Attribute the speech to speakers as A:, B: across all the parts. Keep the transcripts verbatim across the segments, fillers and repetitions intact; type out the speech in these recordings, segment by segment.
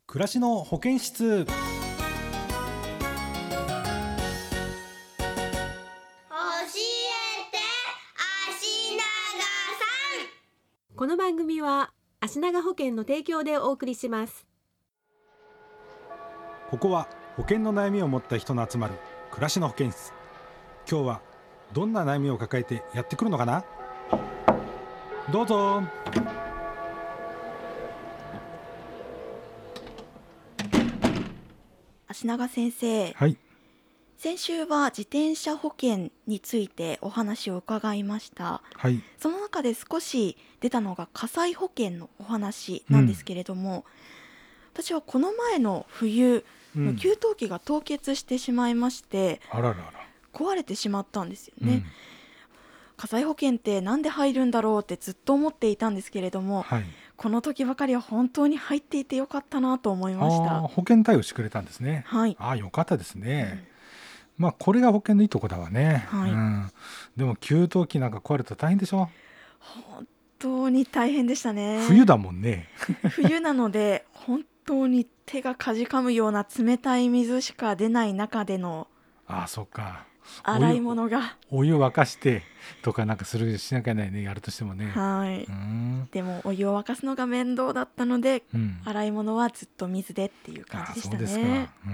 A: 暮らしの保健室。
B: 教えて足長さん。
C: この番組は足長保険の提供でお送りします。
A: ここは保険の悩みを持った人の集まる暮らしの保健室。今日はどんな悩みを抱えてやってくるのかな。どうぞ。
D: 足長先生、
A: はい。
D: 先週は自転車保険についてお話を伺いました。
A: はい。
D: その中で少し出たのが火災保険のお話なんですけれども、うん、私はこの前の冬の給湯器が凍結してしまいまして、
A: うん、あららら
D: 壊れてしまったんですよね、うん、火災保険ってなんで入るんだろうってずっと思っていたんですけれども、はい、この時ばかりは本当に入っていてよかったなと思いました。
A: あ、保険対応してくれたんですね。
D: はい。
A: あ、よかったですね、うん、まあこれが保険のいいとこだわね、
D: はい、うん、
A: でも給湯器なんか壊れたら大変でしょ。
D: 本当に大変でしたね。
A: 冬だもんね
D: 冬なので本当に手がかじかむような冷たい水しか出ない中での、
A: ああ、そっか、
D: 洗い物が
A: お湯沸かしてとかなんかするしなきゃいけないね、やるとしてもね。
D: はい。うん、でもお湯を沸かすのが面倒だったので、うん、洗い物はずっと水でっていう感じでしたね。
A: あ、そうですか。うん、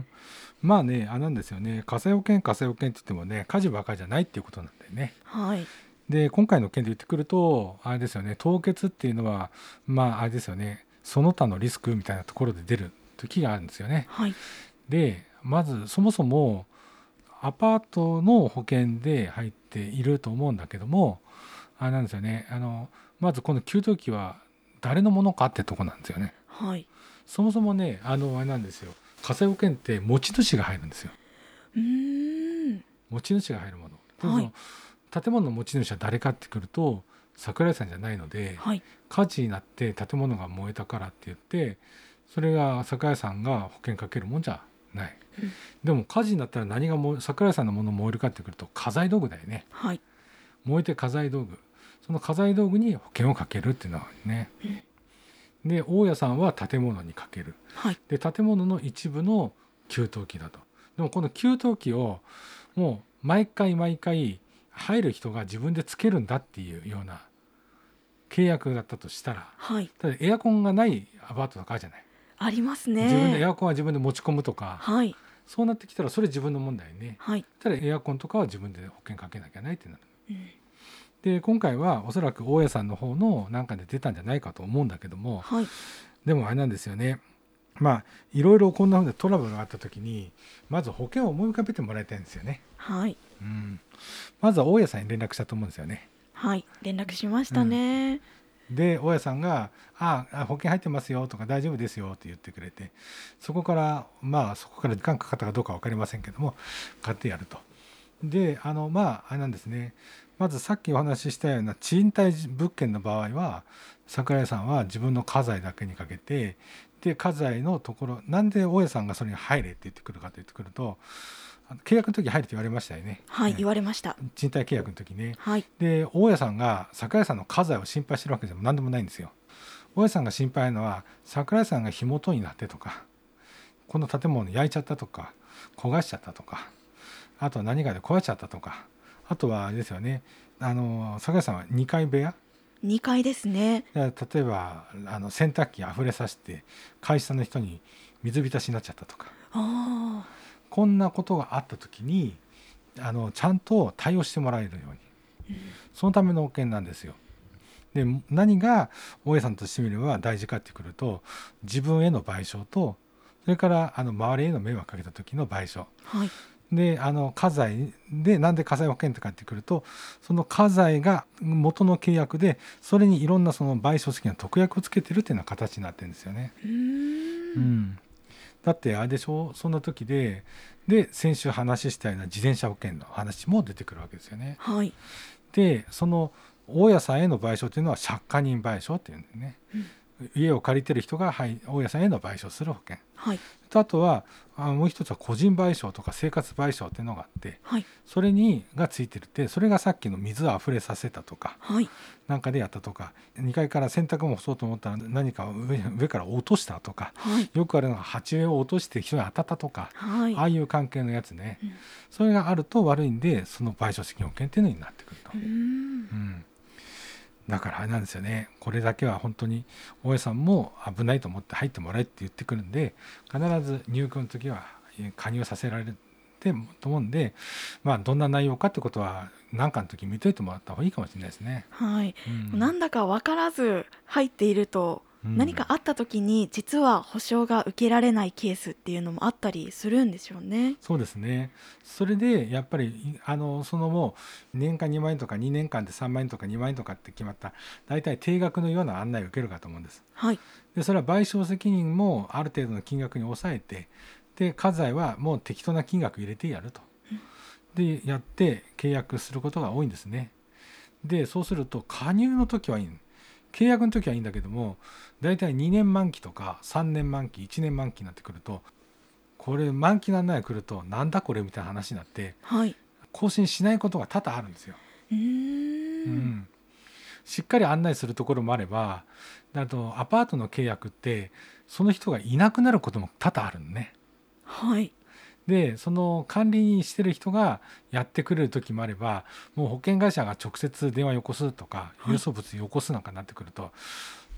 A: まあね、あなんですよね、火災保険火災保険って言ってもね、火事ばかりじゃないっていうことなんだよね。
D: はい。
A: で今回の件で言ってくるとあれですよね、凍結っていうのはまああれですよね、その他のリスクみたいなところで出る時があるんですよね。
D: はい。
A: でまずそもそもアパートの保険で入っていると思うんだけども、あれなんですよね、あのまずこの給湯器は誰のものかってとこなんですよね。
D: はい。
A: そもそもね、あのあれなんですよ、火災保険って持ち主が入るんですよ。
D: うーん。
A: 持ち主が入るもの。
D: はい。
A: 建物の持ち主は誰かってくると桜井さんじゃないので、はい、火事になって建物が燃えたからって言ってそれが桜井さんが保険かけるもんじゃない、うん、でも火事になったら何が桜井さんのもの燃えるかってくると家財道具だよね、はい、燃えて家財道具、その家財道具に保険をかけるっていうのはね、うん、で大家さんは建物にかける、はい、で建物の一部の給湯器だと。でもこの給湯器をもう毎回毎回入る人が自分でつけるんだっていうような契約だったとしたら、はい、ただエアコンがないアパートとかあるじゃない。
D: ありますね。
A: 自分でエアコンは自分で持ち込むとか、
D: はい、
A: そうなってきたらそれ自分の問題ね、はい、ただエアコンとかは自分で保険かけなきゃないってなる、うん、で今回はおそらく大家さんの方のなんかで出たんじゃないかと思うんだけども、はい、でもあれなんですよね、まあいろいろこんなふうなトラブルがあった時にまず保険を思い浮かべてもらいたいんですよね。
D: はい、
A: うん、まずは大家さんに連絡したと思うんですよね。
D: はい、連絡しましたね、
A: うん、で大家さんがああ保険入ってますよとか大丈夫ですよって言ってくれて、そこからまあそこから時間かかったかどうか分かりませんけども買ってやると。であのまああれなんですね、まずさっきお話ししたような賃貸物件の場合は桜井さんは自分の家財だけにかけて、で家財のところなんで大家さんがそれに入れって言ってくるかと言ってくると、契約の時入るって言われましたよね。
D: はい、ね、言われました。
A: 賃貸契約の時ね、
D: はい、
A: で大家さんが桜井さんの家財を心配してるわけでも何でもないんですよ。大家さんが心配なのは桜井さんが火元になってとか、この建物焼いちゃったとか焦がしちゃったとか、あとは何かで壊しちゃったとか、あとはあれですよね、あの桜井さんはにかい部屋
D: にかいですね。
A: 例えばあの洗濯機あふれさせて会社の人に水浸しになっちゃったとか、
D: あ
A: こんなことがあった時にあのちゃんと対応してもらえるように、うん、そのための保険なんですよ。で何が大家さんとしてみれば大事かってくると、自分への賠償とそれからあの周りへの迷惑かけた時の賠償、
D: はい、
A: であの家財でなんで火災保険とかってくると、その家財が元の契約でそれにいろんなその賠償責任の特約をつけてるっていうような形になってるんですよね。
D: うーん、
A: うん、だってあれでしょ、そんな時でで先週話したような自転車保険の話も出てくるわけですよね。
D: はい、
A: でその大家さんへの賠償というのは借家人賠償っていうんだよね、 家を借りてる人が、はい、大家さんへの賠償する保険、
D: はい、
A: とあとはあもう一つは個人賠償とか生活賠償っていうのがあって、
D: はい、
A: それにがついてるって、それがさっきの水をあふれさせたとか、
D: はい、
A: なんかでやったとか、にかいから洗濯物を干そうと思ったら何か 上, 上から落としたとか、
D: はい、
A: よくあるのが鉢植えを落として人に当たったとか、
D: はい、
A: ああいう関係のやつね、
D: うん、
A: それがあると悪いんで、その賠償責任保険っていうのになってくると、
D: うん、
A: うんだからあれなんですよね。これだけは本当に大家さんも危ないと思って入ってもらえって言ってくるんで、必ず入居の時は加入させられるってと思うんで、まあどんな内容かってことは何かの時見といてもらった方がいいかもしれないですね。
D: はい、
A: うん、
D: なんだか分からず入っていると、うん、何かあった時に実は保証が受けられないケースっていうのもあったりするんでしょうね。
A: そうですね。それでやっぱりあのそのもう年間にまん円とかにねんかんでさんまん円とかにまん円とかって決まった大体定額のような案内を受けるかと思うんです。
D: はい、
A: でそれは賠償責任もある程度の金額に抑えて、で家財はもう適当な金額入れてやると、うん、でやって契約することが多いんですね。でそうすると加入の時はいい、契約の時はいいんだけども、だいたいにねん満期とかさんねん満期いちねん満期になってくると、これ満期の案内が来るとなんだこれみたいな話になって、
D: はい、
A: 更新しないことが多々あるんですよ。
D: うーん、
A: うん、しっかり案内するところもあれば、あとアパートの契約ってその人がいなくなることも多々あるのね。
D: はい、
A: でその管理にしてる人がやってくれる時もあれば、もう保険会社が直接電話よこすとか郵送物よこすなんかになってくると、はい、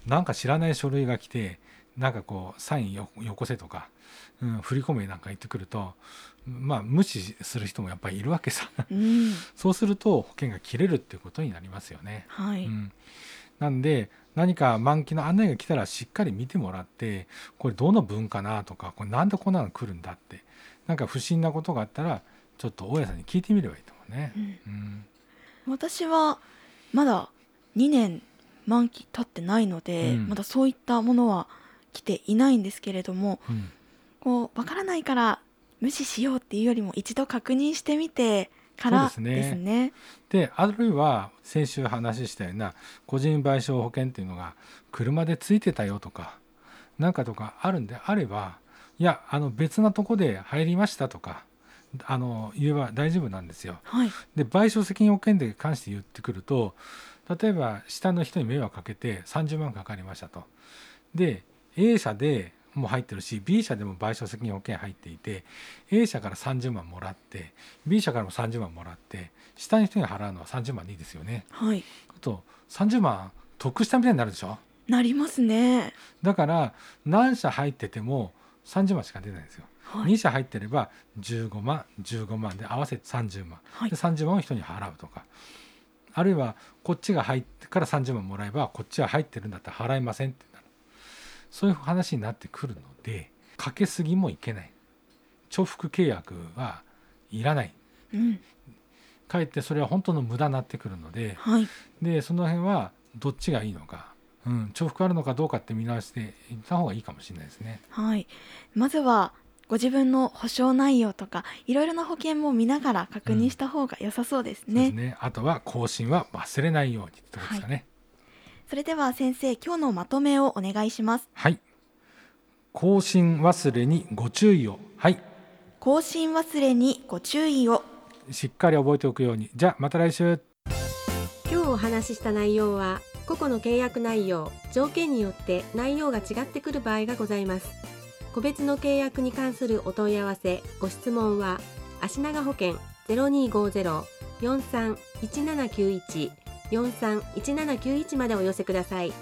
A: なんか知らない書類が来て、なんかこうサイン よ, よこせとか、うん、振り込めなんか言ってくると、まあ無視する人もやっぱりいるわけさ、
D: うん、
A: そうすると保険が切れるっていうことになりますよね。
D: はい、
A: うん、なんで何か満期の案内が来たらしっかり見てもらって、これどの分かなとか、これなんでこんなの来るんだって、なんか不審なことがあったらちょっと大家さんに聞いてみればいいと思うね。うんうん、
D: 私はまだにねん満期経ってないので、うん、まだそういったものは来ていないんですけれども、うん、こう分からないから無視しようっていうよりも一度確認してみてからですね。ですね。
A: であるいは先週話したような個人賠償保険っていうのが車でついてたよとかなんかとかあるんであれば、いやあの別なとこで入りましたとかあの言えば大丈夫なんですよ。
D: はい、
A: で賠償責任保険で関して言ってくると、例えば下の人に迷惑かけてさんじゅうまんかかりましたと。で A 社でも入ってるし B 社でも賠償責任保険入っていて、 A 社からさんじゅうまんもらって B 社からもさんじゅうまんもらって、下の人に払うのはさんじゅうまんでいいですよね。
D: はい、
A: あとさんじゅうまん得したみたいになるでしょ。
D: なりますね。
A: だから何社入っててもさんじゅうまんしか出ないんですよ。はい、に社入ってればじゅうごまんじゅうごまんで合わせてさんじゅうまん、はい、でさんじゅうまんを人に払うとか、あるいはこっちが入ってからさんじゅうまんもらえばこっちは入ってるんだったら払いませんってなる、そういう話になってくるので、かけすぎもいけない、重複契約はいらない、うん、かえってそれは本当の無駄になってくるので、はい、でその辺はどっちがいいのか、うん、重複あるのかどうかって見直していった方がいいかもしれないですね。
D: はい、まずはご自分の保証内容とかいろいろな保険も見ながら確認した方が良さそうですね。
A: うん、そうですね。あとは更新は忘れないようにってことですかね。はい、
D: それでは先生、今日のまとめをお願いします。
A: はい。更新忘れにご注意を。はい。
D: 更新忘れにご注意を。
A: しっかり覚えておくように。じゃあまた来週。
C: 今日お話しした内容は個々の契約内容、条件によって内容が違ってくる場合がございます。個別の契約に関するお問い合わせ、ご質問は足長保険 ゼロにーごーゼロ よんさんいちななきゅういち よんさんいちななきゅういちまでお寄せください。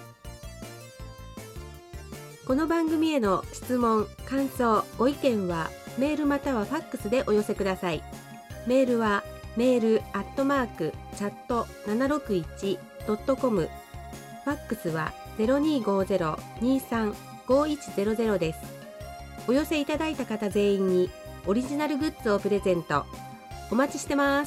C: この番組への質問、感想、ご意見はメールまたはファックスでお寄せください。メールはメールアットマークチャットななろくいちドットコム、ファックスは ゼロにーごーゼロ にーさん ごーいちゼロゼロ です。お寄せいただいた方全員にオリジナルグッズをプレゼント。お待ちしてます。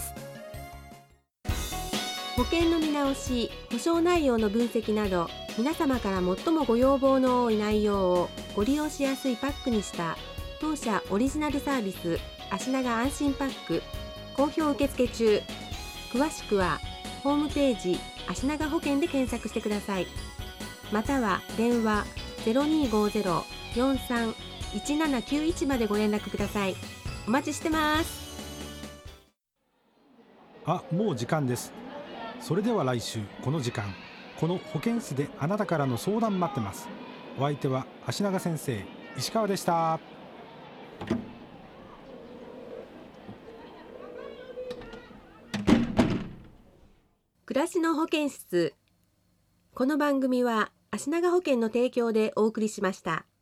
C: 保険の見直し、保証内容の分析など、皆様から最もご要望の多い内容をご利用しやすいパックにした当社オリジナルサービス足長安心パック、好評受付中。詳しくはホームページ足長保険で検索してください。 または電話 ゼロにーごーゼロ よんさん いちななきゅういち までご連絡ください。お待ちしてます。
E: あ、もう時間です。それでは来週この時間、この保健室であなたからの相談待ってます。お相手は足長先生、石川でした。
C: 暮らしの保健室。この番組は足長保険の提供でお送りしました。